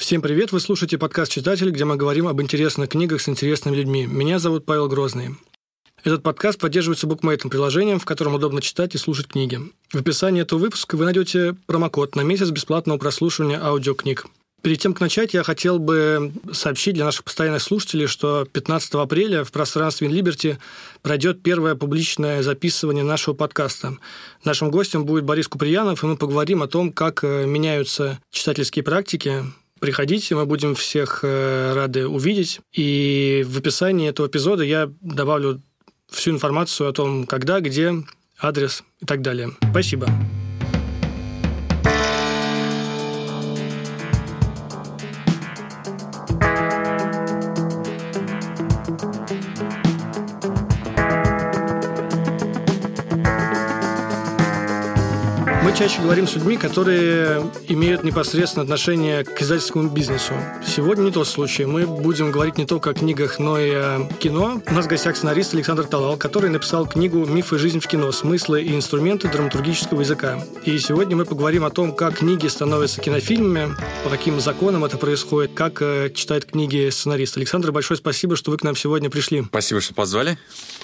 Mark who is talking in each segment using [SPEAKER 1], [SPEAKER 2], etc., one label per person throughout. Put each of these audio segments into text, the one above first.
[SPEAKER 1] Всем привет! Вы слушаете подкаст «Читатель», где мы говорим об интересных книгах с интересными людьми. Меня зовут Павел Грозный. Этот подкаст поддерживается букмейтом, приложением, в котором удобно читать и слушать книги. В описании этого выпуска вы найдете промокод на месяц бесплатного прослушивания аудиокниг. Перед тем, как начать, я хотел бы сообщить для наших постоянных слушателей, что 15 апреля в пространстве InLiberty пройдет первое публичное записывание нашего подкаста. Нашим гостем будет Борис Куприянов, и мы поговорим о том, как меняются читательские практики. Приходите, мы будем всех рады увидеть. И в описании этого эпизода я добавлю всю информацию о том, когда, где, адрес и так далее. Спасибо. Мы чаще говорим с людьми, которые имеют непосредственное отношение к издательскому бизнесу. Сегодня не тот случай. Мы будем говорить не только о книгах, но и о кино. У нас в гостях сценарист Александр Талал, который написал книгу «Миф и жизнь в кино. Смыслы и инструменты драматургического языка». И сегодня мы поговорим о том, как книги становятся кинофильмами, по каким законам это происходит, как читает книги сценарист. Александр, большое спасибо, что вы к нам сегодня пришли.
[SPEAKER 2] Спасибо, что позвали.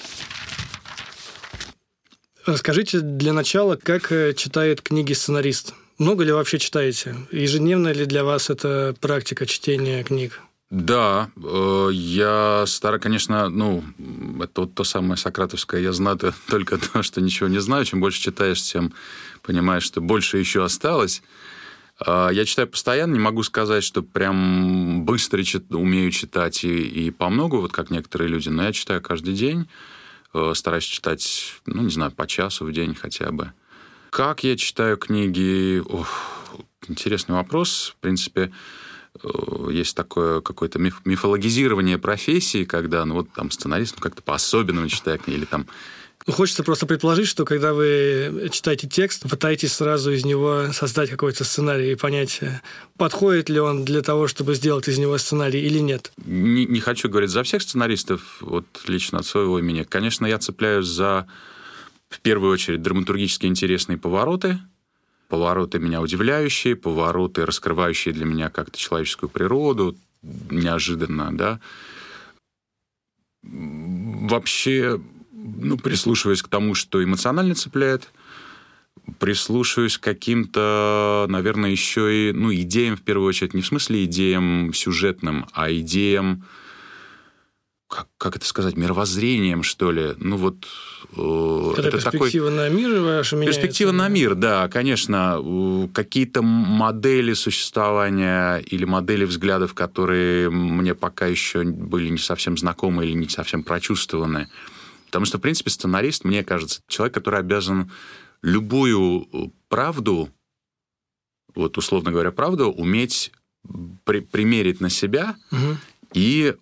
[SPEAKER 1] Расскажите для начала, как читает книги сценарист? Много ли вообще читаете? Ежедневная ли для вас это практика чтения книг?
[SPEAKER 2] Да, я конечно, это вот то самое сократовское «я знаю только то, что ничего не знаю». Чем больше читаешь, тем понимаешь, что больше еще осталось. Я читаю постоянно, не могу сказать, что прям быстро умею читать и по много, вот как некоторые люди, но я читаю каждый день. Стараюсь читать, по часу в день хотя бы. Как я читаю книги? Интересный вопрос. В принципе, есть такое какое-то мифологизирование профессии, когда, сценарист как-то по-особенному читает книги, или там...
[SPEAKER 1] Хочется просто предположить, что когда вы читаете текст, пытаетесь сразу из него создать какой-то сценарий и понять, подходит ли он для того, чтобы сделать из него сценарий или нет.
[SPEAKER 2] Не хочу говорить за всех сценаристов, вот лично от своего имени. Конечно, я цепляюсь за, в первую очередь, драматургически интересные повороты. Повороты меня удивляющие, повороты, раскрывающие для меня как-то человеческую природу, неожиданно, да. Вообще... прислушиваясь к тому, что эмоционально цепляет, прислушиваюсь к каким-то, наверное, еще и, идеям, в первую очередь, не в смысле идеям сюжетным, а идеям, как это сказать, мировоззрением, что ли.
[SPEAKER 1] Когда
[SPEAKER 2] это
[SPEAKER 1] перспектива на мир ваша меняется?
[SPEAKER 2] Перспектива на мир, да, конечно. Какие-то модели существования или модели взглядов, которые мне пока еще были не совсем знакомы или не совсем прочувствованы. Потому что, в принципе, сценарист, мне кажется, человек, который обязан любую правду, условно говоря, правду, уметь примерить на себя. Угу. И,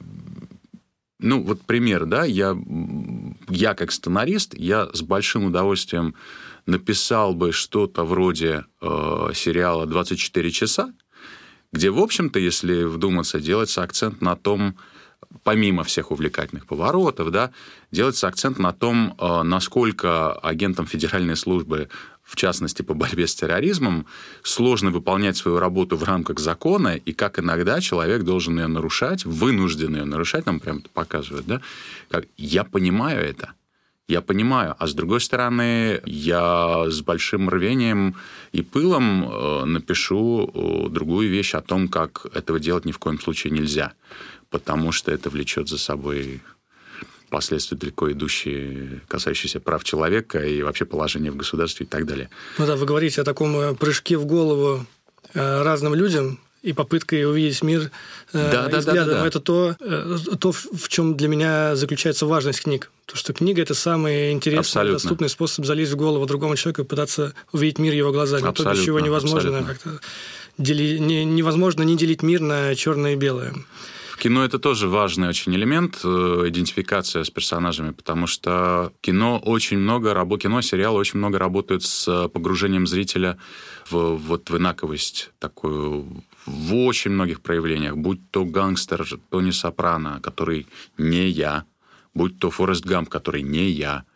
[SPEAKER 2] пример, да, я как сценарист, я с большим удовольствием написал бы что-то вроде сериала «24 часа», где, в общем-то, если вдуматься, делается акцент на том, помимо всех увлекательных поворотов, да, делается акцент на том, насколько агентам федеральной службы, в частности, по борьбе с терроризмом, сложно выполнять свою работу в рамках закона, и как иногда человек должен ее нарушать, вынужден ее нарушать, нам прям это показывают, да. Я понимаю это. Я понимаю. А с другой стороны, я с большим рвением и пылом напишу другую вещь о том, как этого делать ни в коем случае нельзя. Потому что это влечет за собой последствия далеко идущие, касающиеся прав человека и вообще положения в государстве и так далее.
[SPEAKER 1] Вы говорите о таком прыжке в голову разным людям и попытке увидеть мир взглядом. Да. Это то, в чем для меня заключается важность книг. То, что книга – это самый интересный, доступный способ залезть в голову другому человеку и пытаться увидеть мир его глазами. То, без чего невозможно как-то невозможно не делить мир на черное и белое.
[SPEAKER 2] Кино – это тоже важный очень элемент, идентификация с персонажами, потому что кино, сериалы очень много работают с погружением зрителя в инаковость такую в очень многих проявлениях, будь то «Гангстер» Тони Сопрано, который не я, будь то «Форест Гамп», который не я,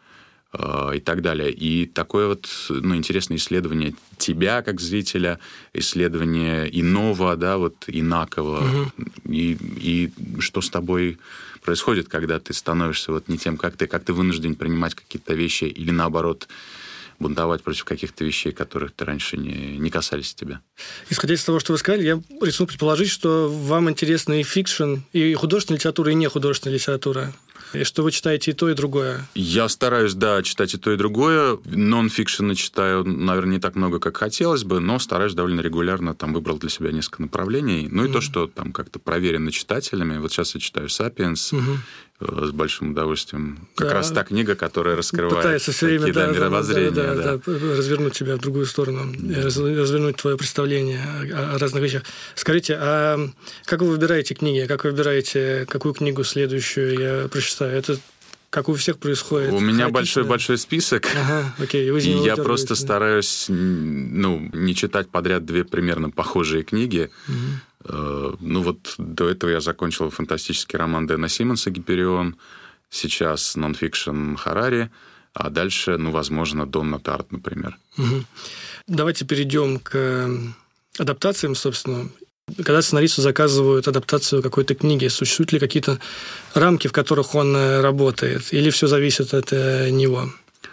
[SPEAKER 2] и так далее. И такое вот интересное исследование тебя как зрителя, исследование иного, да, вот инакового, и что с тобой происходит, когда ты становишься вот не тем, как ты вынужден принимать какие-то вещи или, наоборот, бунтовать против каких-то вещей, которых ты раньше не касались тебя.
[SPEAKER 1] Исходя из того, что вы сказали, я рискну предположить, что вам интересна и фикшн, и художественная литература, и нехудожественная литература. И что вы читаете и то, и другое.
[SPEAKER 2] Я стараюсь, да, читать и то, и другое. Нон-фикшена читаю, наверное, не так много, как хотелось бы, но стараюсь довольно регулярно. Там выбрал для себя несколько направлений. Ну и то, что там как-то проверено читателями. Вот сейчас я читаю «Сапиенс» с большим удовольствием. Как раз та книга, которая раскрывает
[SPEAKER 1] пытается все время,
[SPEAKER 2] мировоззрения.
[SPEAKER 1] Развернуть тебя в другую сторону, развернуть твое представление о разных вещах. Скажите, а как вы выбираете книги? Как вы выбираете, какую книгу следующую я прочитаю? Это как у всех происходит?
[SPEAKER 2] У меня большой список.
[SPEAKER 1] Окей,
[SPEAKER 2] и я просто стараюсь не читать подряд две примерно похожие книги. Вот до этого я закончил фантастический роман Дэна Симмонса «Гиперион», сейчас нон-фикшн Харари, а дальше, возможно, Донна Тарт, например.
[SPEAKER 1] Давайте перейдем к адаптациям, собственно. Когда сценаристу заказывают адаптацию какой-то книги, существуют ли какие-то рамки, в которых он работает, или все зависит от него?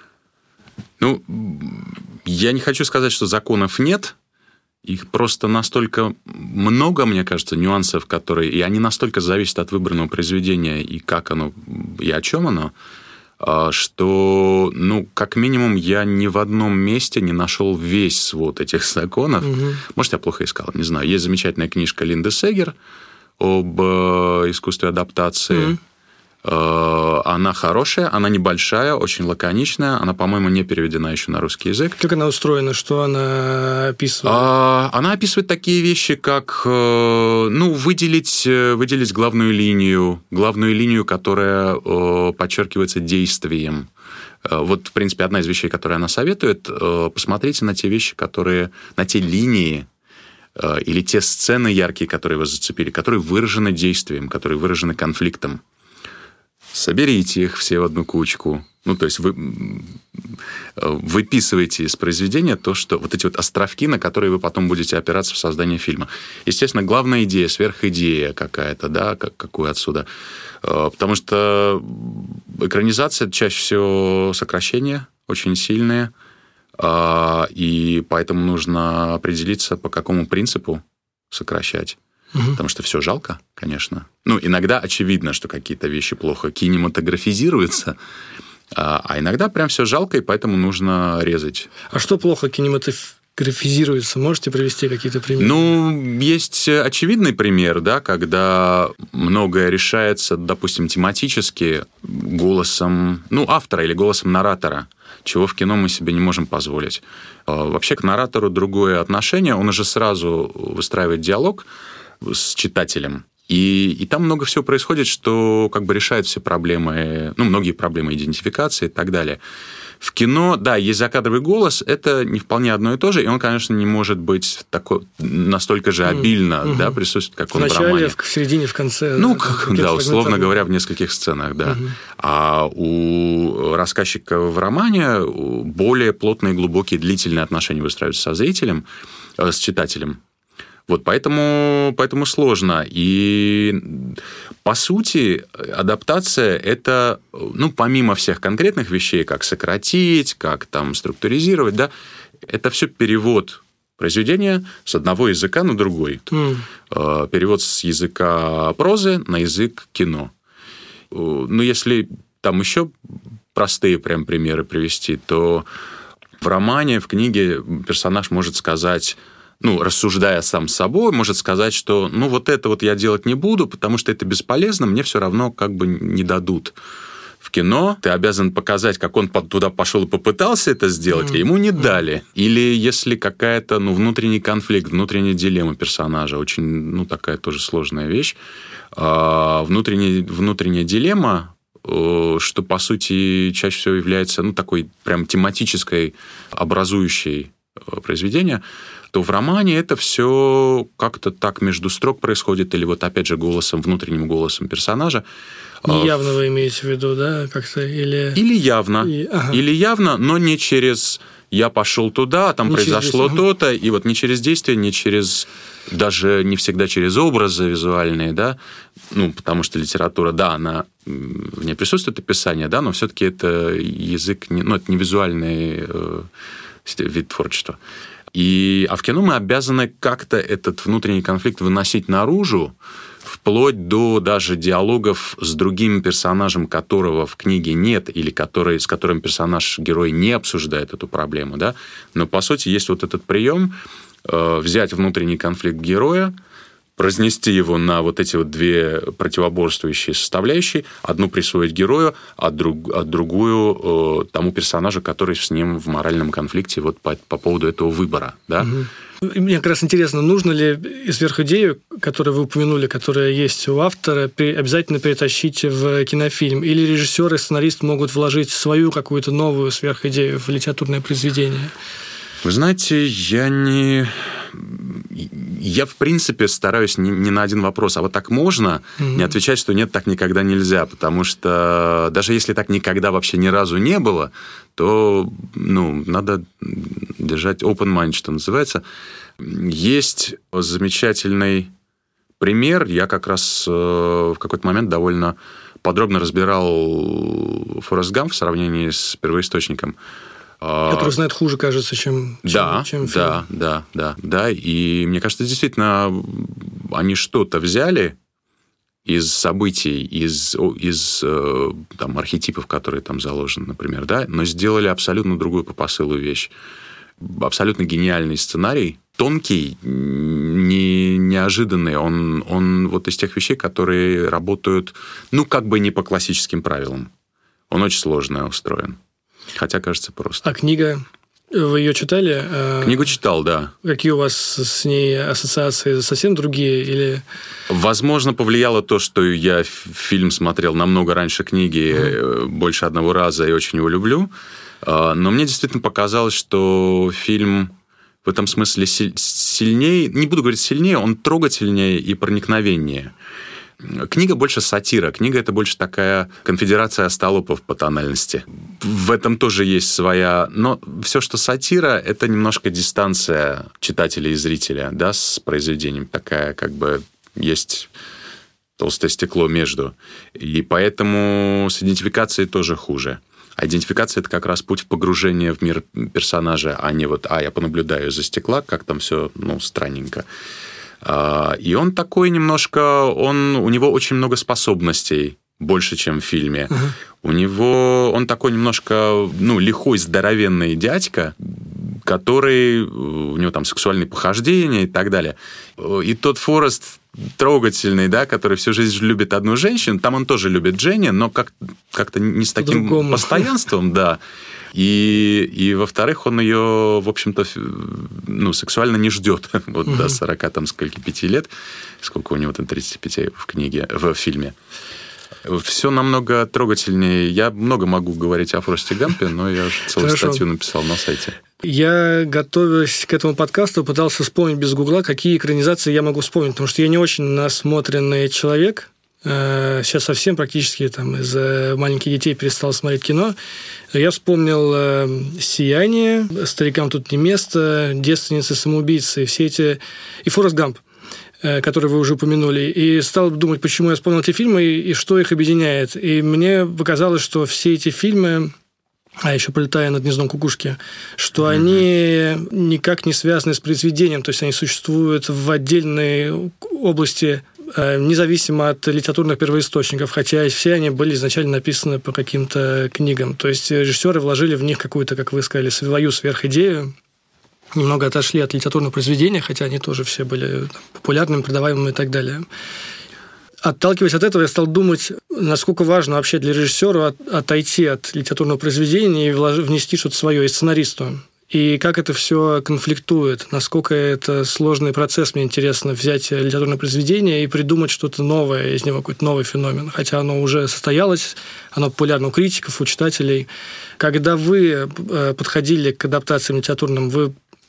[SPEAKER 2] Я не хочу сказать, что законов нет. Их просто настолько много, мне кажется, нюансов, и они настолько зависят от выбранного произведения и как оно, и о чем оно, что, как минимум, я ни в одном месте не нашел весь свод этих законов. Может, я плохо искал, не знаю. Есть замечательная книжка Линды Сегер об искусстве адаптации. Она хорошая, она небольшая, очень лаконичная. Она, по-моему, не переведена еще на русский язык.
[SPEAKER 1] Как она устроена? Что она описывает?
[SPEAKER 2] Она описывает такие вещи, как выделить главную линию, которая подчеркивается действием. Вот, в принципе, одна из вещей, которые она советует, посмотрите на те вещи, на те линии, или те сцены яркие, которые вас зацепили, которые выражены действием, которые выражены конфликтом. Соберите их все в одну кучку. То есть вы выписываете из произведения то, что вот эти вот островки, на которые вы потом будете опираться в создании фильма. Естественно, главная идея, сверхидея какая-то, да, какую отсюда. Потому что экранизация чаще всего сокращения очень сильные, и поэтому нужно определиться, по какому принципу сокращать. Потому что все жалко, конечно. Иногда очевидно, что какие-то вещи плохо кинематографизируются, а иногда прям все жалко, и поэтому нужно резать.
[SPEAKER 1] А что плохо кинематографизируется? Можете привести какие-то примеры?
[SPEAKER 2] Есть очевидный пример, да, когда многое решается, допустим, тематически голосом автора или голосом наратора, чего в кино мы себе не можем позволить. Вообще к наратору другое отношение, он уже сразу выстраивает диалог с читателем. И там много всего происходит, что решает все проблемы, многие проблемы идентификации и так далее. В кино, да, есть закадровый голос, это не вполне одно и то же, и он, конечно, не может быть настолько же обильно присутствует, как он в романе.
[SPEAKER 1] В начале, в середине, в конце.
[SPEAKER 2] Условно говоря, в нескольких сценах, да. А у рассказчика в романе более плотные, глубокие, длительные отношения выстраиваются со зрителем, с читателем. Вот поэтому сложно. И, по сути, адаптация – это, помимо всех конкретных вещей, как сократить, как там структуризировать, да, это все перевод произведения с одного языка на другой. Перевод с языка прозы на язык кино. Если там еще простые прям примеры привести, то в романе, в книге персонаж может сказать... рассуждая сам с собой, может сказать, что вот это вот я делать не буду, потому что это бесполезно, мне все равно не дадут. В кино ты обязан показать, как он туда пошел и попытался это сделать, а ему не дали. Или если какая-то внутренний конфликт, внутренняя дилемма персонажа, очень такая тоже сложная вещь. Внутренняя дилемма, что, по сути, чаще всего является такой прям тематической, образующей произведение, то в романе это все как-то так между строк происходит, или вот опять же внутренним голосом персонажа.
[SPEAKER 1] Неявно вы имеете в виду, да, как-то? Или
[SPEAKER 2] явно. Или явно, но не через «я пошел туда, а там не произошло то-то», и вот не через действие, не через... Даже не всегда через образы визуальные, да, потому что литература, да, она в ней присутствует описание, да, но все-таки это язык, это не визуальный вид творчества. А в кино мы обязаны как-то этот внутренний конфликт выносить наружу, вплоть до даже диалогов с другим персонажем, которого в книге нет, или с которым персонаж-герой не обсуждает эту проблему, да. Но, по сути, есть вот этот прием взять внутренний конфликт героя, разнести его на вот эти вот две противоборствующие составляющие, одну присвоить герою, а другую тому персонажу, который с ним в моральном конфликте вот по поводу этого выбора. Да?
[SPEAKER 1] Мне как раз интересно, нужно ли сверхидею, которую вы упомянули, которая есть у автора, обязательно перетащить в кинофильм? Или режиссер и сценарист могут вложить свою какую-то новую сверхидею в литературное произведение?
[SPEAKER 2] Вы знаете, я в принципе стараюсь не на один вопрос, а вот так можно, не отвечать, что нет, так никогда нельзя, потому что даже если так никогда вообще ни разу не было, то надо держать open mind, что называется. Есть замечательный пример, я как раз в какой-то момент довольно подробно разбирал Форест Гамп в сравнении с первоисточником.
[SPEAKER 1] Который знает хуже, кажется, чем фильм.
[SPEAKER 2] Да. И мне кажется, действительно, они что-то взяли из событий, из там, архетипов, которые там заложены, например, да, но сделали абсолютно другую по посылу вещь. Абсолютно гениальный сценарий, тонкий, неожиданный. Он вот из тех вещей, которые работают, как бы не по классическим правилам. Он очень сложно устроен. Хотя, кажется, просто.
[SPEAKER 1] А книга, вы ее читали?
[SPEAKER 2] Книгу читал, да.
[SPEAKER 1] Какие у вас с ней ассоциации? Совсем другие? Или...
[SPEAKER 2] Возможно, повлияло то, что я фильм смотрел намного раньше книги, больше одного раза, и очень его люблю. Но мне действительно показалось, что фильм в этом смысле сильнее, не буду говорить сильнее, он трогательнее и проникновеннее. Книга больше сатира. Книга – это больше такая конфедерация остолопов по тональности. В этом тоже есть своя... Но все, что сатира, это немножко дистанция читателя и зрителя, да, с произведением. Такая, как бы, есть толстое стекло между. И поэтому с идентификацией тоже хуже. А идентификация – это как раз путь в погружение в мир персонажа, а не вот, я понаблюдаю из-за стекла, как там все, странненько. И он такой немножко... У него очень много способностей, больше, чем в фильме. Он такой немножко, лихой, здоровенный дядька, который... У него там сексуальные похождения и так далее. И тот Форест трогательный, да, который всю жизнь любит одну женщину, там он тоже любит Дженни, но как-то не с таким постоянством, да. И во-вторых, он ее, в общем-то, сексуально не ждет вот до 45 лет, сколько у него там 35 в книге, в фильме. Все намного трогательнее. Я много могу говорить о Форесте Гампе, но я уже целую статью написал на сайте.
[SPEAKER 1] Я, готовясь к этому подкасту, пытался вспомнить без гугла, какие экранизации я могу вспомнить, потому что я не очень насмотренный человек. Сейчас совсем практически из-за маленьких детей перестал смотреть кино. Я вспомнил «Сияние», «Старикам тут не место», «Девственницы-самоубийцы», все эти... И «Форест Гамп», который вы уже упомянули. И стал думать, почему я вспомнил эти фильмы и что их объединяет. И мне показалось, что все эти фильмы... еще «Пролетая над гнездом кукушки», что они никак не связаны с произведением, то есть они существуют в отдельной области, независимо от литературных первоисточников, хотя все они были изначально написаны по каким-то книгам. То есть режиссеры вложили в них какую-то, как вы сказали, свою сверхидею, немного отошли от литературного произведения, хотя они тоже все были популярными, продаваемыми и так далее. Отталкиваясь от этого, я стал думать, насколько важно вообще для режиссера отойти от литературного произведения и внести что-то свое, и сценаристу. И как это все конфликтует, насколько это сложный процесс, мне интересно взять литературное произведение и придумать что-то новое, из него какой-то новый феномен. Хотя оно уже состоялось, оно популярно у критиков, у читателей. Когда вы подходили к адаптациям литературным, вы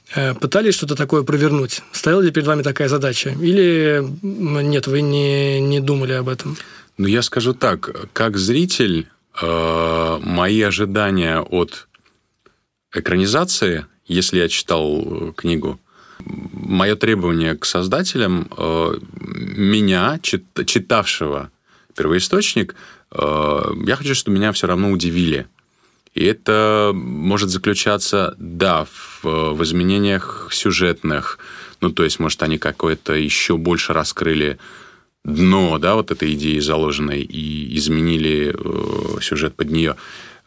[SPEAKER 1] Пытались что-то такое провернуть? Стояла ли перед вами такая задача? Или нет, вы не думали об этом?
[SPEAKER 2] Ну, я скажу так. Как зритель, мои ожидания от экранизации, если я читал книгу, мое требование к создателям, меня, читавшего первоисточник, я хочу, чтобы меня все равно удивили. И это может заключаться, да, в изменениях сюжетных. Ну, то есть, может, они какое-то еще больше раскрыли дно, да, вот этой идеи заложенной и изменили сюжет под нее.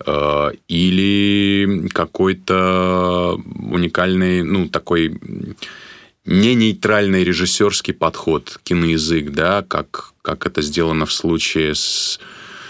[SPEAKER 2] Или какой-то уникальный, ну, такой не нейтральный режиссерский подход, киноязык, да, как это сделано в случае с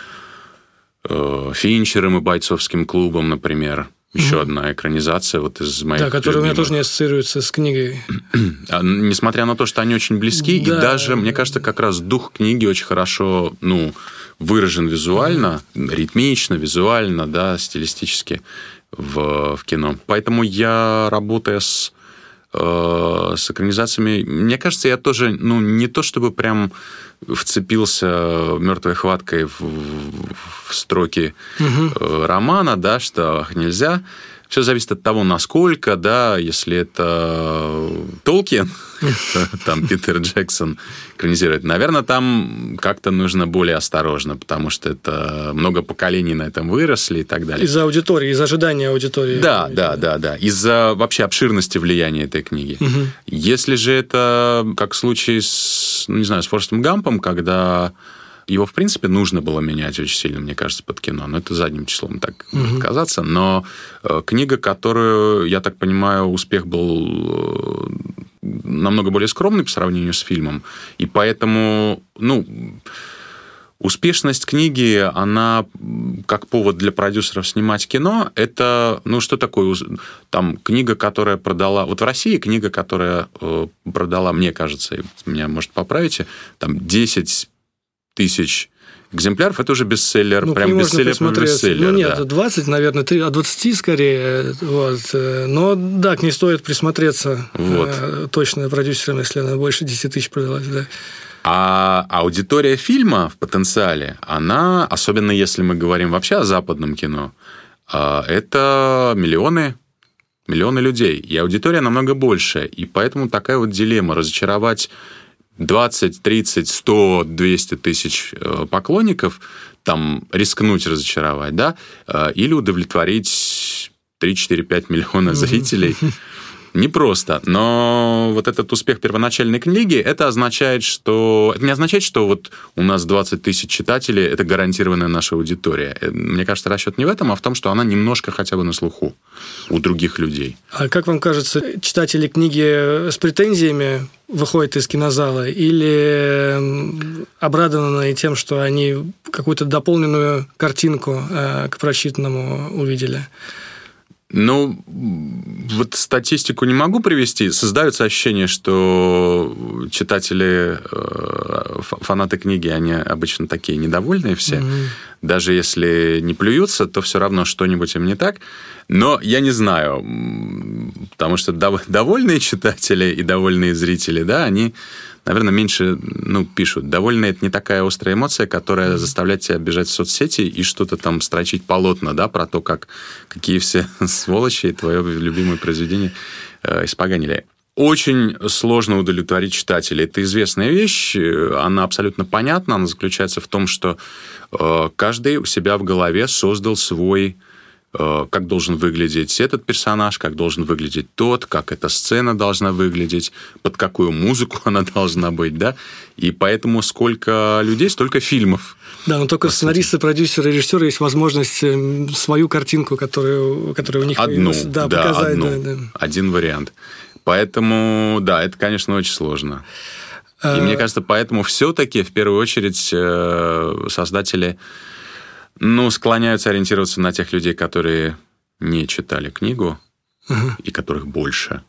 [SPEAKER 2] Финчером и «Бойцовским клубом», например. Еще одна экранизация вот из моих любимых.
[SPEAKER 1] Да, которая у меня тоже не ассоциируется с книгой.
[SPEAKER 2] Несмотря на то, что они очень близки, да, и даже, мне кажется, как раз дух книги очень хорошо, ну, выражен визуально, ритмично, визуально, да, стилистически в кино. Поэтому я, работая с экранизациями, мне кажется, я тоже, ну, не то чтобы прям вцепился мертвой хваткой в строки романа, да, что нельзя. Все зависит от того, насколько, да, если это Толкин, там Питер Джексон экранизирует, наверное, там как-то нужно более осторожно, потому что это много поколений на этом выросли и так далее.
[SPEAKER 1] Из-за аудитории, из-за ожидания аудитории.
[SPEAKER 2] Да. Из-за вообще обширности влияния этой книги. Если же это, как в случае с, ну, не знаю, с Форестом Гампом, когда его, в принципе, нужно было менять очень сильно, мне кажется, под кино. Но это задним числом так может казаться. Но книга, которую, я так понимаю, успех был намного более скромный по сравнению с фильмом. И поэтому, ну, успешность книги, она как повод для продюсеров снимать кино, это, ну, что такое? Там книга, которая продала... Вот в России книга, которая продала, мне кажется, и меня, может, поправите, там 10 тысяч экземпляров, это уже бестселлер, ну, прям бестселлер по бестселлер.
[SPEAKER 1] Ну, нет, да. 20, наверное, 3, от 20 скорее. Вот. Но да, к ней стоит присмотреться вот. Точно продюсерам, если она больше 10 тысяч продалась. Да.
[SPEAKER 2] А аудитория фильма в потенциале, она, особенно если мы говорим вообще о западном кино, это миллионы людей. И аудитория намного больше. И поэтому такая вот дилемма – разочаровать 20, 30, 100, 200 тысяч поклонников, там, рискнуть разочаровать, да, или удовлетворить 3, 4, 5 миллиона зрителей. Непросто. Но вот этот успех первоначальной книги, это означает, что... Это не означает, что вот у нас 20 тысяч читателей – это гарантированная наша аудитория. Мне кажется, расчет не в этом, а в том, что она немножко хотя бы на слуху у других людей.
[SPEAKER 1] А как вам кажется, читатели книги с претензиями выходят из кинозала или обрадованы тем, что они какую-то дополненную картинку к прочитанному увидели?
[SPEAKER 2] Ну, вот статистику не могу привести. Создается ощущение, что читатели, фанаты книги, они обычно такие недовольные все. Даже если не плюются, то все равно что-нибудь им не так. Но я не знаю, потому что довольные читатели и довольные зрители, да, они, наверное, меньше пишут. Довольные – это не такая острая эмоция, которая заставляет тебя бежать в соцсети и что-то там строчить полотна, да, про то, какие все сволочи твое любимое произведение испоганили. Очень сложно удовлетворить читателей. Это известная вещь, она абсолютно понятна. Она заключается в том, что каждый у себя в голове создал свой... как должен выглядеть этот персонаж, как должен выглядеть тот, как эта сцена должна выглядеть, под какую музыку она должна быть, да, и поэтому сколько людей, столько фильмов.
[SPEAKER 1] Да, но только сценаристы, продюсеры, режиссеры есть возможность свою картинку, которая у них появилась, показать. Да.
[SPEAKER 2] Один вариант. Поэтому, да, это, конечно, очень сложно. И мне кажется, поэтому все-таки, в первую очередь, создатели... склоняются ориентироваться на тех людей, которые не читали книгу, и которых больше.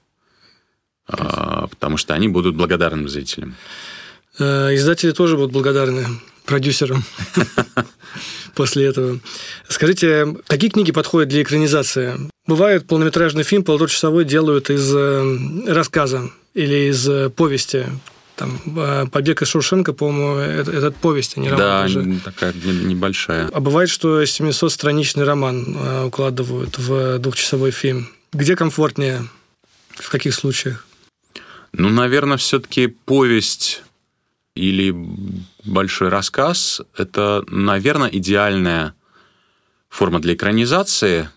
[SPEAKER 2] Потому что они будут благодарны зрителям.
[SPEAKER 1] Издатели тоже будут благодарны продюсерам после этого. Скажите, какие книги подходят для экранизации? Бывает, полнометражный фильм полуторачасовой делают из рассказа или из повести. Там «Побег из Шоушенка», по-моему, это повесть, а не роман.
[SPEAKER 2] Да,
[SPEAKER 1] даже.
[SPEAKER 2] Такая небольшая.
[SPEAKER 1] А бывает, что 700-страничный роман укладывают в двухчасовой фильм. Где комфортнее? В каких случаях?
[SPEAKER 2] Ну, наверное, все-таки повесть или большой рассказ – это, наверное, идеальная форма для экранизации.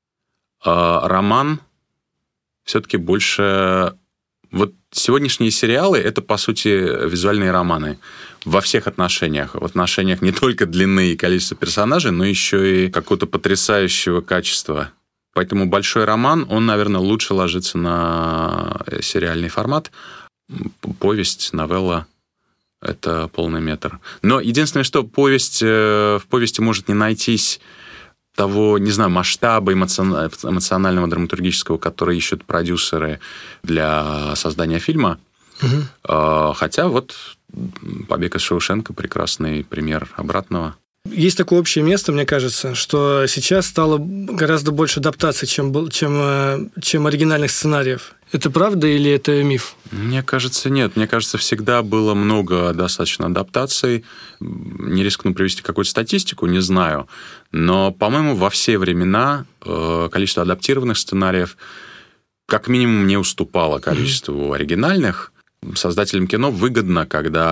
[SPEAKER 2] А роман все-таки больше... Вот сегодняшние сериалы – это, по сути, визуальные романы во всех отношениях. В отношениях не только длины и количества персонажей, но еще и какого-то потрясающего качества. Поэтому большой роман, он, наверное, лучше ложится на сериальный формат. Повесть, новелла – это полный метр. Но единственное, что в повести может не найтись того, не знаю, масштаба эмоционального, драматургического, который ищут продюсеры для создания фильма. Угу. Хотя вот «Побег из Шоушенка» – прекрасный пример обратного.
[SPEAKER 1] Есть такое общее место, мне кажется, что сейчас стало гораздо больше адаптаций, чем оригинальных сценариев. Это правда или это миф?
[SPEAKER 2] Мне кажется, нет. Мне кажется, всегда было много достаточно адаптаций. Не рискну привести какую-то статистику, не знаю. Но, по-моему, во все времена количество адаптированных сценариев как минимум не уступало количеству оригинальных. Создателям кино выгодно, когда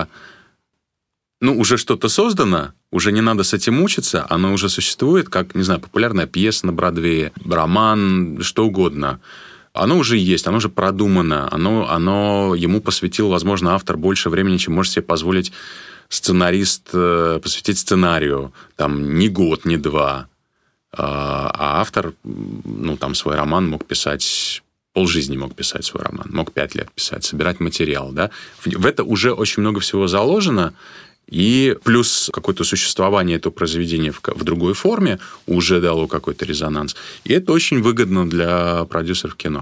[SPEAKER 2] уже что-то создано, уже не надо с этим мучиться, оно уже существует, как, не знаю, популярная пьеса на Бродвее, роман, что угодно. Оно уже есть, оно уже продумано, оно ему посвятил, возможно, автор больше времени, чем может себе позволить сценарист посвятить сценарию. Там не год, не два. А автор, свой роман мог писать... Полжизни мог писать свой роман, мог 5 лет писать, собирать материал. Да? В это уже очень много всего заложено, и плюс какое-то существование этого произведения в другой форме уже дало какой-то резонанс. И это очень выгодно для продюсеров кино.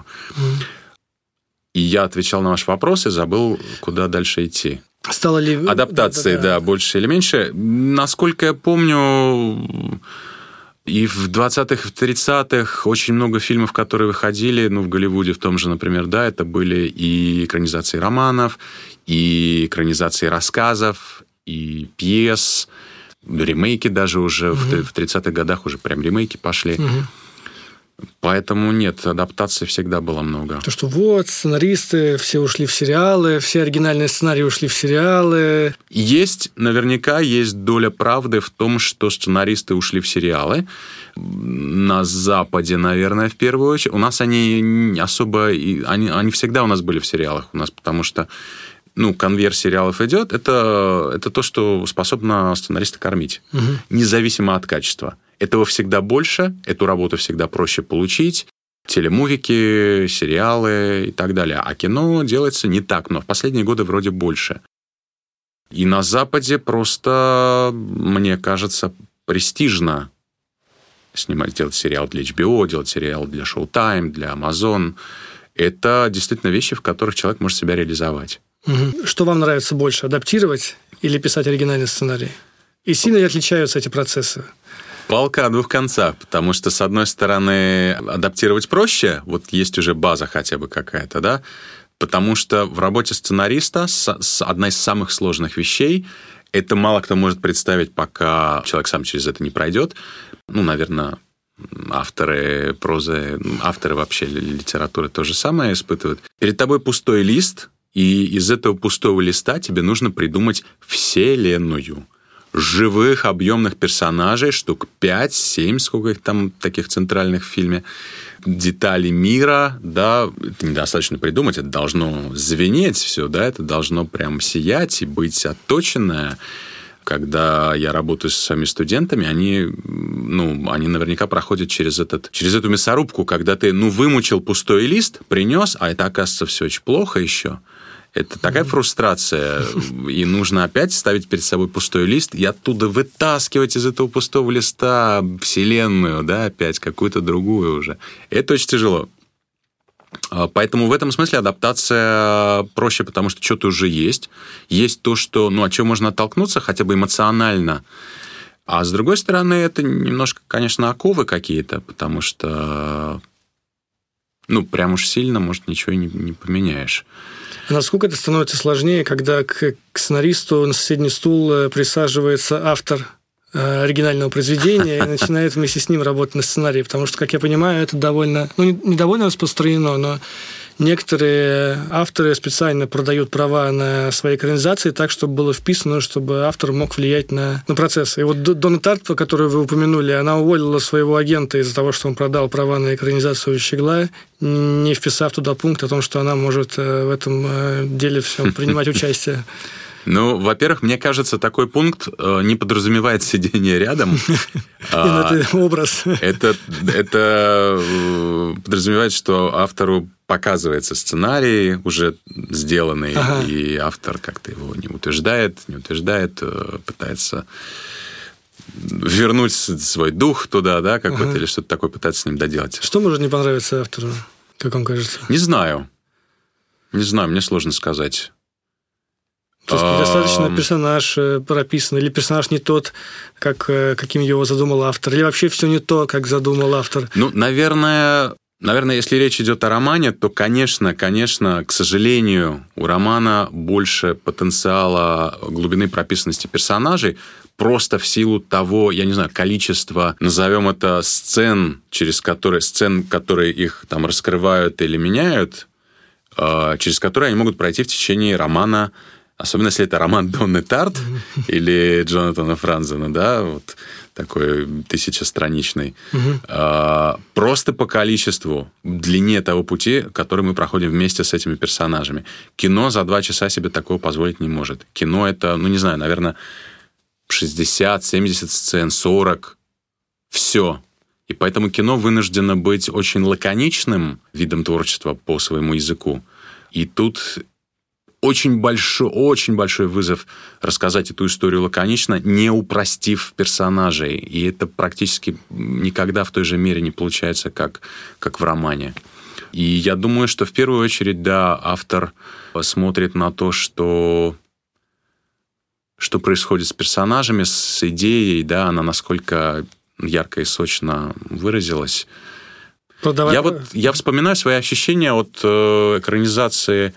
[SPEAKER 2] И я отвечал на ваш вопрос и забыл, куда дальше идти.
[SPEAKER 1] Стало ли...
[SPEAKER 2] Адаптации, да, больше или меньше. Насколько я помню... И в 20-х, в 30-х очень много фильмов, которые выходили, в Голливуде в том же, например, да, это были и экранизации романов, и экранизации рассказов, и пьес, ремейки даже уже в 30-х годах уже прям ремейки пошли. Поэтому нет, адаптаций всегда было много.
[SPEAKER 1] То, что сценаристы все ушли в сериалы, все оригинальные сценарии ушли в сериалы.
[SPEAKER 2] Наверняка есть доля правды в том, что сценаристы ушли в сериалы. На Западе, наверное, в первую очередь. У нас они особо... Они всегда у нас были в сериалах у нас, потому что конвейер сериалов идет. Это то, что способно сценариста кормить. Независимо от качества. Этого всегда больше, эту работу всегда проще получить. Телемувики, сериалы и так далее. А кино делается не так, но в последние годы вроде больше. И на Западе просто, мне кажется, престижно делать сериал для HBO, делать сериал для Showtime, для Amazon. Это действительно вещи, в которых человек может себя реализовать.
[SPEAKER 1] Что вам нравится больше, адаптировать или писать оригинальный сценарий? И сильно ли отличаются эти процессы?
[SPEAKER 2] Палка о двух концах, потому что, с одной стороны, адаптировать проще, вот есть уже база хотя бы какая-то, да, потому что в работе сценариста одна из самых сложных вещей, это мало кто может представить, пока человек сам через это не пройдет. Наверное, авторы прозы, авторы вообще литературы то же самое испытывают. Перед тобой пустой лист, и из этого пустого листа тебе нужно придумать вселенную. Живых, объемных персонажей, штук 5-7, сколько их там таких центральных в фильме, деталей мира, да, это недостаточно придумать, это должно звенеть все, да, это должно прям сиять и быть отточенное. Когда я работаю со своими студентами, они наверняка проходят через эту мясорубку, когда ты, вымучил пустой лист, принес, а это, оказывается, все очень плохо еще. Это такая фрустрация, и нужно опять ставить перед собой пустой лист и оттуда вытаскивать из этого пустого листа вселенную, да, опять какую-то другую уже. Это очень тяжело. Поэтому в этом смысле адаптация проще, потому что что-то уже есть. Есть то, что, от чего можно оттолкнуться хотя бы эмоционально. А с другой стороны, это немножко, конечно, оковы какие-то, потому что прям уж сильно, может, ничего и не поменяешь.
[SPEAKER 1] А насколько это становится сложнее, когда к сценаристу на соседний стул присаживается автор оригинального произведения и начинает вместе с ним работать на сценарии? Потому что, как я понимаю, это довольно, не довольно распространено, но некоторые авторы специально продают права на свои экранизации так, чтобы было вписано, чтобы автор мог влиять на процесс. И вот Донна Тарт, которую вы упомянули, она уволила своего агента из-за того, что он продал права на экранизацию «Щегла», не вписав туда пункт о том, что она может в этом деле всем принимать участие.
[SPEAKER 2] Во-первых, мне кажется, такой пункт не подразумевает сидение рядом.
[SPEAKER 1] Это образ.
[SPEAKER 2] Это подразумевает, что автору показывается сценарий, уже сделанный, и автор как-то его не утверждает, пытается вернуть свой дух туда, да, какой-то, или что-то такое пытается с ним доделать.
[SPEAKER 1] Что может не понравиться автору, как вам кажется?
[SPEAKER 2] Не знаю, мне сложно сказать.
[SPEAKER 1] То есть недостаточно персонаж прописан, или персонаж не тот, каким его задумал автор, или вообще все не то, как задумал автор?
[SPEAKER 2] Наверное, если речь идет о романе, то, конечно, к сожалению, у романа больше потенциала глубины прописанности персонажей, просто в силу того, я не знаю, количества, назовем это, сцен, которые их там раскрывают или меняют, через которые они могут пройти в течение романа. Особенно, если это роман Донны Тарт или Джонатана Франзена, да, вот такой 1000-страничный. Просто по количеству, длине того пути, который мы проходим вместе с этими персонажами. Кино за 2 часа себе такого позволить не может. Кино это, наверное, 60, 70 сцен, 40. Все. И поэтому кино вынуждено быть очень лаконичным видом творчества по своему языку. И тут очень большой вызов рассказать эту историю лаконично, не упростив персонажей. И это практически никогда в той же мере не получается, как в романе. И я думаю, что в первую очередь, да, автор смотрит на то, что происходит с персонажами, с идеей, да, она насколько ярко и сочно выразилась. Я вспоминаю свои ощущения от экранизации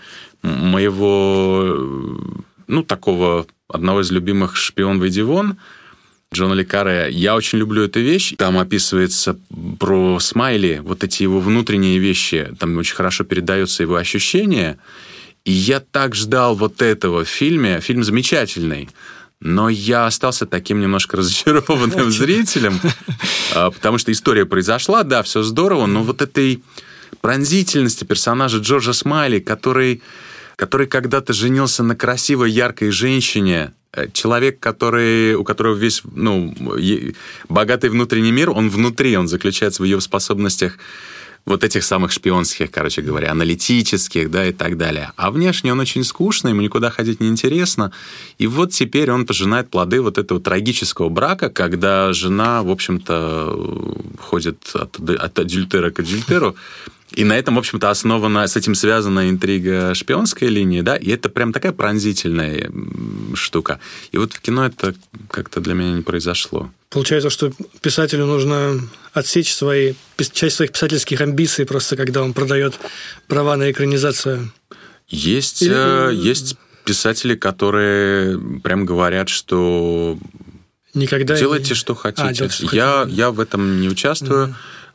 [SPEAKER 2] моего, такого одного из любимых «Шпион, выйди вон» Джона Ле Карре. Я очень люблю эту вещь. Там описывается про Смайли, вот эти его внутренние вещи. Там очень хорошо передаются его ощущения. И я так ждал вот этого в фильме. Фильм замечательный. Но я остался таким немножко разочарованным зрителем, потому что история произошла, да, все здорово, но вот этой пронзительности персонажа Джорджа Смайли, который когда-то женился на красивой, яркой женщине, человек, у которого весь богатый внутренний мир, он внутри, он заключается в ее способностях вот этих самых шпионских, короче говоря, аналитических, да, и так далее. А внешне он очень скучный, ему никуда ходить не интересно. И вот теперь он пожинает плоды вот этого трагического брака, когда жена, в общем-то, ходит от адюльтера к адюльтеру. И на этом, в общем-то, с этим связана интрига шпионской линии, да, и это прям такая пронзительная штука. И вот в кино это как-то для меня не произошло.
[SPEAKER 1] Получается, что писателю нужно отсечь часть своих писательских амбиций просто, когда он продает права на экранизацию.
[SPEAKER 2] Есть писатели, которые прям говорят, что
[SPEAKER 1] никогда
[SPEAKER 2] делайте, что хотите. Я в этом не участвую.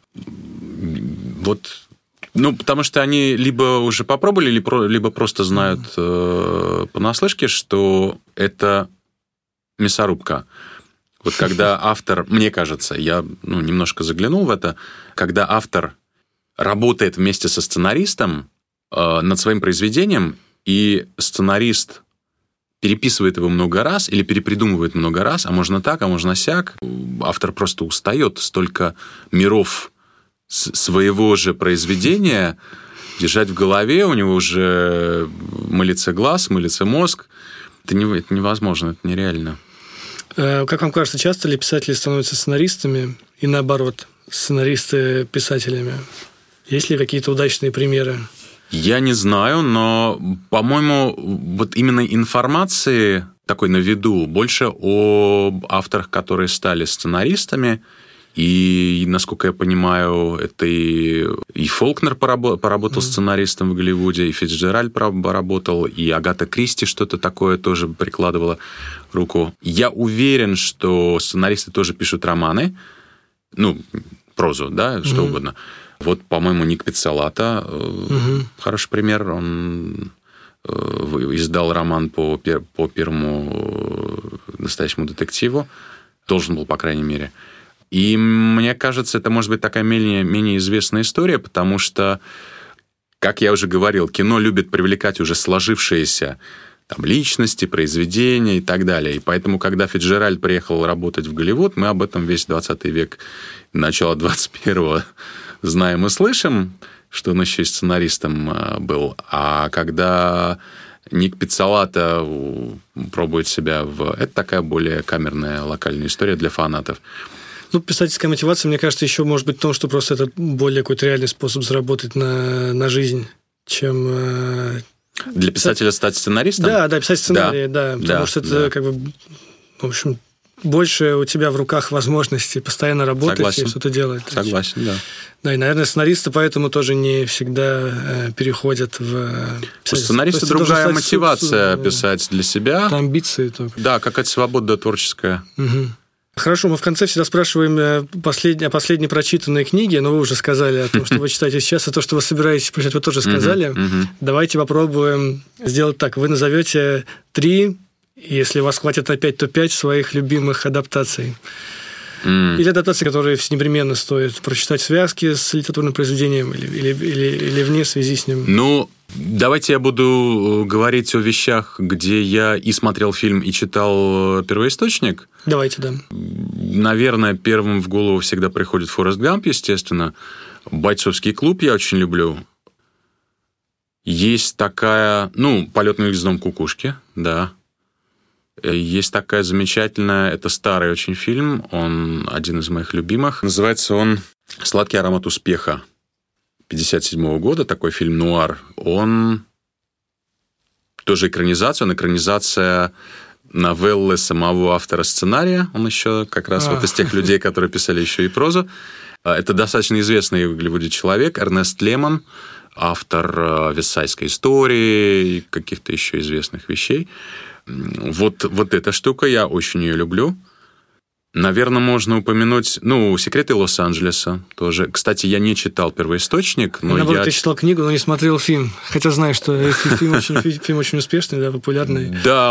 [SPEAKER 2] Вот. Потому что они либо уже попробовали, либо просто знают понаслышке, что это мясорубка. Вот когда автор, мне кажется, я немножко заглянул в это, когда автор работает вместе со сценаристом над своим произведением, и сценарист переписывает его много раз или перепридумывает много раз, а можно так, а можно сяк, автор просто устает, столько миров своего же произведения держать в голове, у него уже мылится глаз, мылится мозг. Это невозможно, это нереально.
[SPEAKER 1] Как вам кажется, часто ли писатели становятся сценаристами и наоборот, сценаристы писателями? Есть ли какие-то удачные примеры?
[SPEAKER 2] Я не знаю, но, по-моему, вот именно информации такой на виду больше об авторах, которые стали сценаристами, И, насколько я понимаю, это и Фолкнер поработал сценаристом в Голливуде, и Фицджеральд поработал, и Агата Кристи что-то такое тоже прикладывала руку. Я уверен, что сценаристы тоже пишут романы, прозу, да, что угодно. Вот, по-моему, Ник Пиццолатто, хороший пример, он издал роман по первому настоящему детективу, должен был, по крайней мере. И мне кажется, это может быть такая менее известная история, потому что, как я уже говорил, кино любит привлекать уже сложившиеся там личности, произведения и так далее. И поэтому, когда Фицджеральд приехал работать в Голливуд, мы об этом весь 20 век, начало 21-го знаем и слышим, что он еще и сценаристом был. А когда Ник Пиццолатто пробует себя это такая более камерная локальная история для фанатов.
[SPEAKER 1] Писательская мотивация, мне кажется, еще может быть в том, что просто это более какой-то реальный способ заработать на жизнь, чем...
[SPEAKER 2] Для писателя стать сценаристом?
[SPEAKER 1] Да, писать сценарий, да. Потому что это как бы, в общем, больше у тебя в руках возможностей постоянно работать и что-то делать.
[SPEAKER 2] Согласен, да.
[SPEAKER 1] Да, и, наверное, сценаристы поэтому тоже не всегда переходят в...
[SPEAKER 2] У сценариста другая мотивация писать для себя.
[SPEAKER 1] Это амбиции только.
[SPEAKER 2] Да, какая-то свобода творческая.
[SPEAKER 1] Угу. Хорошо, мы в конце всегда спрашиваем о последней прочитанной книге, но вы уже сказали о том, что вы читаете сейчас, а то, что вы собираетесь прочитать, вы тоже сказали. Давайте попробуем сделать так. Вы назовете 3, если вас хватит на 5, то 5 своих любимых адаптаций. Или адаптации, которые непременно стоит прочитать в связке с литературным произведением или вне связи с ним.
[SPEAKER 2] Давайте я буду говорить о вещах, где я и смотрел фильм, и читал первоисточник.
[SPEAKER 1] Давайте, да.
[SPEAKER 2] Наверное, первым в голову всегда приходит Форрест Гамп, естественно. «Бойцовский клуб» я очень люблю. Есть такая... «Полет над гнездом кукушки», да. Есть такая замечательная... Это старый очень фильм, он один из моих любимых. Называется он «Сладкий аромат успеха». 1957 года, такой фильм нуар. Он тоже экранизация новеллы самого автора сценария. Он еще как раз из тех людей, которые писали еще и прозу. Это достаточно известный в Голливуде человек, Эрнест Лемон, автор «Версальской истории» и каких-то еще известных вещей. Вот эта штука, я очень ее люблю. Наверное, можно упомянуть, «Секреты Лос-Анджелеса» тоже. Кстати, я не читал первоисточник, но
[SPEAKER 1] я читал книгу, но не смотрел фильм. Хотя знаю, что фильм очень успешный, да, популярный.
[SPEAKER 2] Да,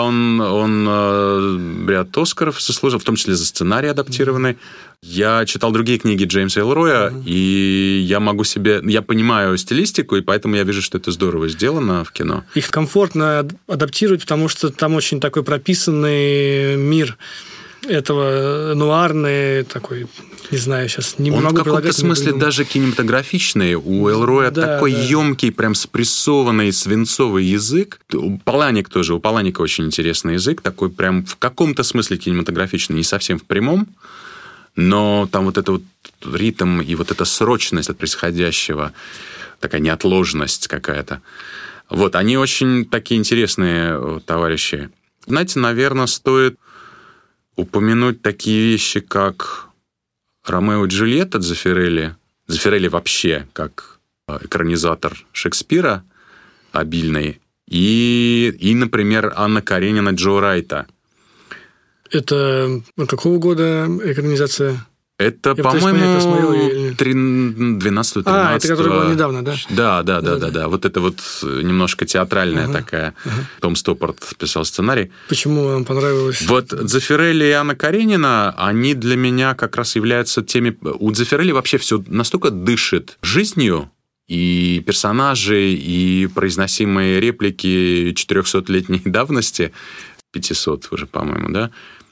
[SPEAKER 2] он ряд Оскаров заслужил, в том числе за сценарий адаптированный. Я читал другие книги Джеймса Элроя, и я понимаю стилистику, и поэтому я вижу, что это здорово сделано в кино.
[SPEAKER 1] Их комфортно адаптировать, потому что там очень такой прописанный мир этого нуарный такой, не знаю, сейчас не могу прилагать.
[SPEAKER 2] Он в каком-то смысле даже кинематографичный. У Элроя такой емкий, прям спрессованный свинцовый язык. У Паланика очень интересный язык, такой прям в каком-то смысле кинематографичный, не совсем в прямом, но там вот это вот ритм и вот эта срочность от происходящего, такая неотложность какая-то. Они очень такие интересные товарищи. Знаете, наверное, стоит упомянуть такие вещи, как «Ромео и Джульетта» Дзеффирелли. Дзеффирелли вообще как экранизатор Шекспира обильный. И, например, «Анна Каренина» Джо Райта. Это
[SPEAKER 1] какого года экранизация?
[SPEAKER 2] Это, по-моему, 12-13.
[SPEAKER 1] Это которая была недавно, да?
[SPEAKER 2] Да. Вот это вот немножко театральная такая. Том Стоппард писал сценарий.
[SPEAKER 1] Почему вам понравилось?
[SPEAKER 2] Вот Дзеффирелли и Анна Каренина, они для меня как раз являются теми... У Дзеффирелли вообще все настолько дышит жизнью, и персонажи, и произносимые реплики 400-летней давности, 500 уже, по-моему, да,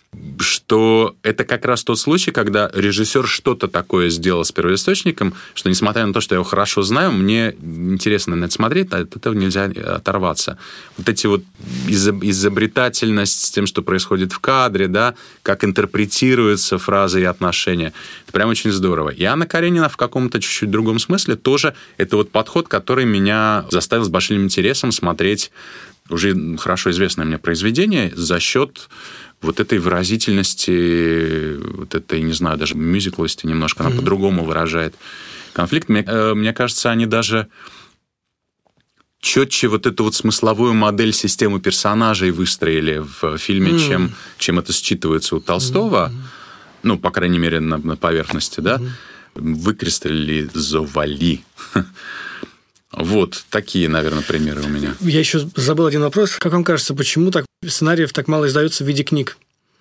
[SPEAKER 2] что это как раз тот случай, когда режиссер что-то такое сделал с первоисточником, что, несмотря на то, что я его хорошо знаю, мне интересно на это смотреть, от этого нельзя оторваться. Вот эти вот изобретательность с тем, что происходит в кадре, да, как интерпретируются фразы и отношения, это прям очень здорово. И Анна Каренина в каком-то чуть-чуть другом смысле тоже это вот подход, который меня заставил с большим интересом смотреть уже хорошо известное мне произведение за счет вот этой выразительности, вот этой, не знаю, даже мюзикловости немножко, она по-другому выражает конфликт. Мне кажется, они даже четче вот эту вот смысловую модель системы персонажей выстроили в фильме, чем это считывается у Толстого, ну, по крайней мере, на поверхности, да, выкристаллизовали. Вот такие, наверное, примеры у меня.
[SPEAKER 1] Я еще забыл один вопрос. Как вам кажется, почему сценариев так мало издается в виде книг?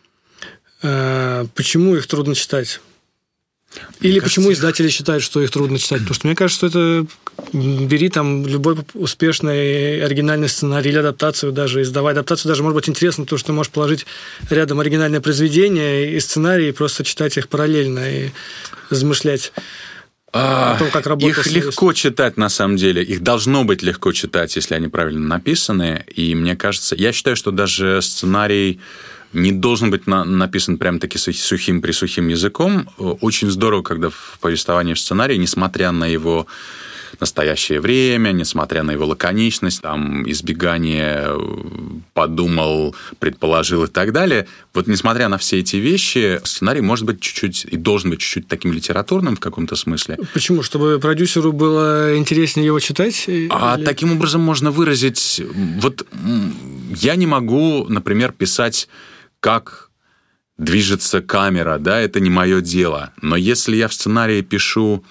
[SPEAKER 1] Почему их трудно читать? Или почему издатели считают, что их трудно читать? Потому что мне кажется, что это... Бери там любой успешный оригинальный сценарий или адаптацию даже. Издавая адаптацию даже может быть интересно, потому что ты можешь положить рядом оригинальное произведение и сценарий, и просто читать их параллельно и размышлять о том, как работает.
[SPEAKER 2] Их легко читать, на самом деле. Их должно быть легко читать, если они правильно написаны. И мне кажется... Я считаю, что даже сценарий не должен быть написан прям-таки сухим-присухим языком. Очень здорово, когда в повествовании в сценарии, несмотря на его настоящее время, несмотря на его лаконичность, там, избегание, подумал, предположил и так далее, вот несмотря на все эти вещи, сценарий может быть чуть-чуть и должен быть чуть-чуть таким литературным в каком-то смысле.
[SPEAKER 1] Почему? Чтобы продюсеру было интереснее его читать? Или...
[SPEAKER 2] Таким образом можно выразить... Вот я не могу, например, писать, как движется камера, да, это не мое дело. Но если я в сценарии пишу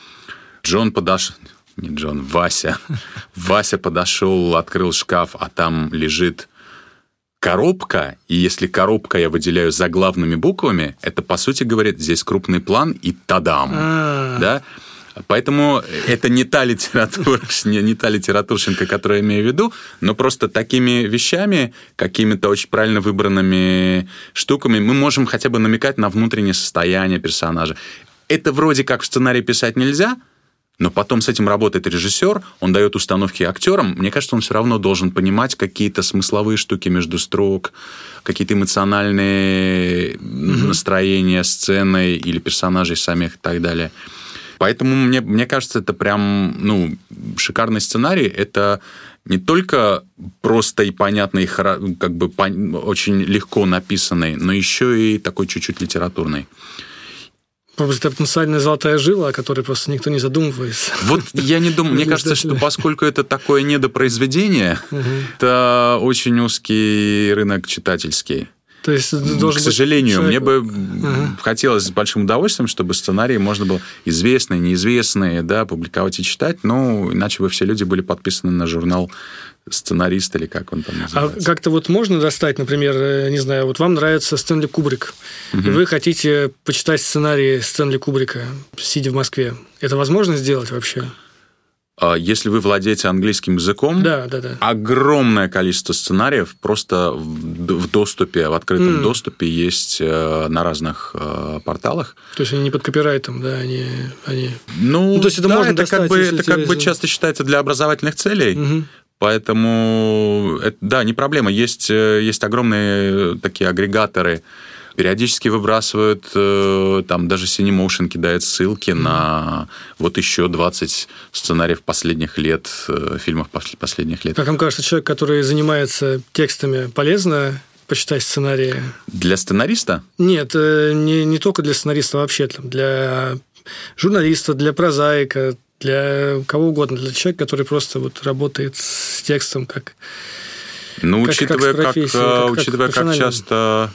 [SPEAKER 2] Вася. Вася подошел, открыл шкаф, а там лежит коробка, и если коробка я выделяю заглавными буквами, это, по сути, говорит, здесь крупный план и тадам. Да? Поэтому это не та литературщинка, которую я имею в виду, но просто такими вещами, какими-то очень правильно выбранными штуками мы можем хотя бы намекать на внутреннее состояние персонажа. Это вроде как в сценарии писать нельзя, но потом с этим работает режиссер, он дает установки актерам. Мне кажется, он все равно должен понимать какие-то смысловые штуки между строк, какие-то эмоциональные настроения сцены или персонажей самих и так далее. Поэтому мне кажется, это прям шикарный сценарий. Это не только просто и понятный, как бы очень легко написанный, но еще и такой чуть-чуть литературный.
[SPEAKER 1] Это потенциальная золотая жила, о которой просто никто не задумывается.
[SPEAKER 2] Вот я не думаю. Мне кажется, что поскольку это такое недопроизведение, это очень узкий рынок читательский.
[SPEAKER 1] То есть,
[SPEAKER 2] к сожалению, мне бы хотелось с большим удовольствием, чтобы сценарии можно было известные, неизвестные, да, публиковать и читать, но иначе бы все люди были подписаны на журнал «Сценарист» или как он там называется.
[SPEAKER 1] А как-то вот можно достать, например, не знаю, вот вам нравится Стэнли Кубрик, и вы хотите почитать сценарий Стэнли Кубрика, сидя в Москве. Это возможно сделать вообще?
[SPEAKER 2] Если вы владеете английским языком,
[SPEAKER 1] да.
[SPEAKER 2] огромное количество сценариев просто в доступе, в открытом доступе есть на разных порталах.
[SPEAKER 1] То есть они не под копирайтом, да, они...
[SPEAKER 2] то есть это можно достать, это как бы часто считается для образовательных целей, поэтому да, не проблема. Есть огромные такие агрегаторы. Периодически выбрасывают, там даже Cinemotion кидает ссылки на вот еще 20 сценариев последних лет, фильмов последних лет.
[SPEAKER 1] Как вам кажется, человек, который занимается текстами, полезно почитать сценарии?
[SPEAKER 2] Для сценариста?
[SPEAKER 1] Нет, не только для сценариста, вообще для журналиста, для прозаика, для кого угодно, для человека, который просто вот работает с текстом, как
[SPEAKER 2] учитывая, как часто...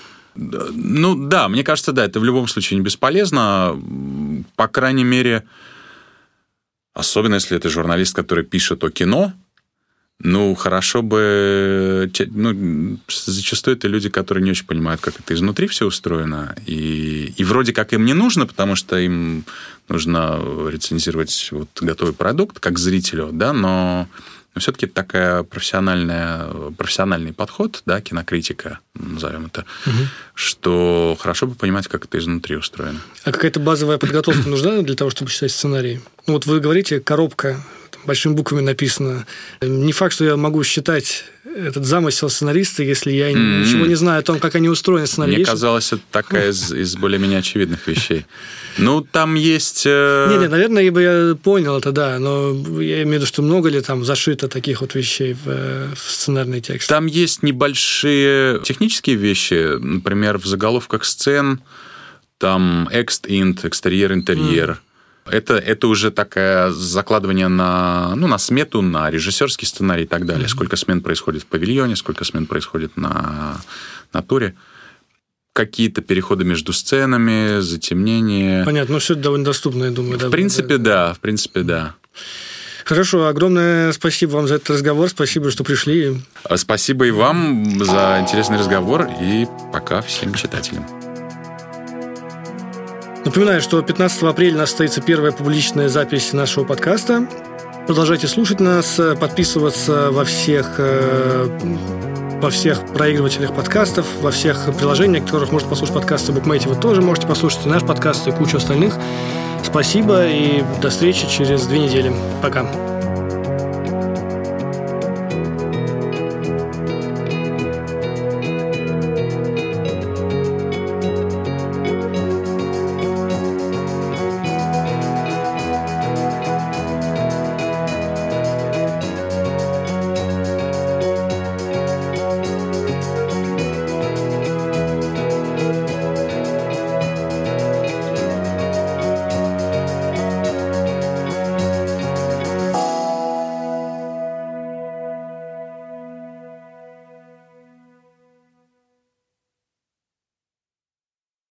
[SPEAKER 2] да, мне кажется, да, это в любом случае не бесполезно. По крайней мере, особенно если это журналист, который пишет о кино, хорошо бы... зачастую это люди, которые не очень понимают, как это изнутри все устроено. И вроде как им не нужно, потому что им нужно рецензировать вот готовый продукт, как зрителю, да, но все-таки это такая профессиональный подход, да, кинокритика, назовем это, что хорошо бы понимать, как это изнутри устроено.
[SPEAKER 1] А какая-то базовая подготовка нужна для того, чтобы читать сценарий? Вот вы говорите, коробка, большими буквами написано. Не факт, что я могу считать этот замысел сценариста, если я ничего не знаю о том, как они устроены, сценарии.
[SPEAKER 2] Мне казалось, это такая из более-менее очевидных вещей. Ну, там есть...
[SPEAKER 1] Не, наверное, я понял это, да, но я имею в виду, что много ли там зашито таких вот вещей в сценарный текст?
[SPEAKER 2] Там есть небольшие технические вещи, например, в заголовках сцен, там экст-инт, экстерьер-интерьер. Это уже такое закладывание на смету, на режиссерский сценарий и так далее. Сколько смен происходит в павильоне, сколько смен происходит на туре. Какие-то переходы между сценами, затемнение.
[SPEAKER 1] Понятно, все это довольно доступно, я думаю.
[SPEAKER 2] В принципе, да.
[SPEAKER 1] Хорошо, огромное спасибо вам за этот разговор, спасибо, что пришли.
[SPEAKER 2] Спасибо и вам за интересный разговор, и пока всем читателям.
[SPEAKER 1] Напоминаю, что 15 апреля у нас состоится первая публичная запись нашего подкаста. Продолжайте слушать нас, подписываться во всех проигрывателях подкастов, во всех приложениях, в которых можно послушать подкасты Букмейте. Вы тоже можете послушать и наш подкаст, и кучу остальных. Спасибо, и до встречи через 2 недели. Пока.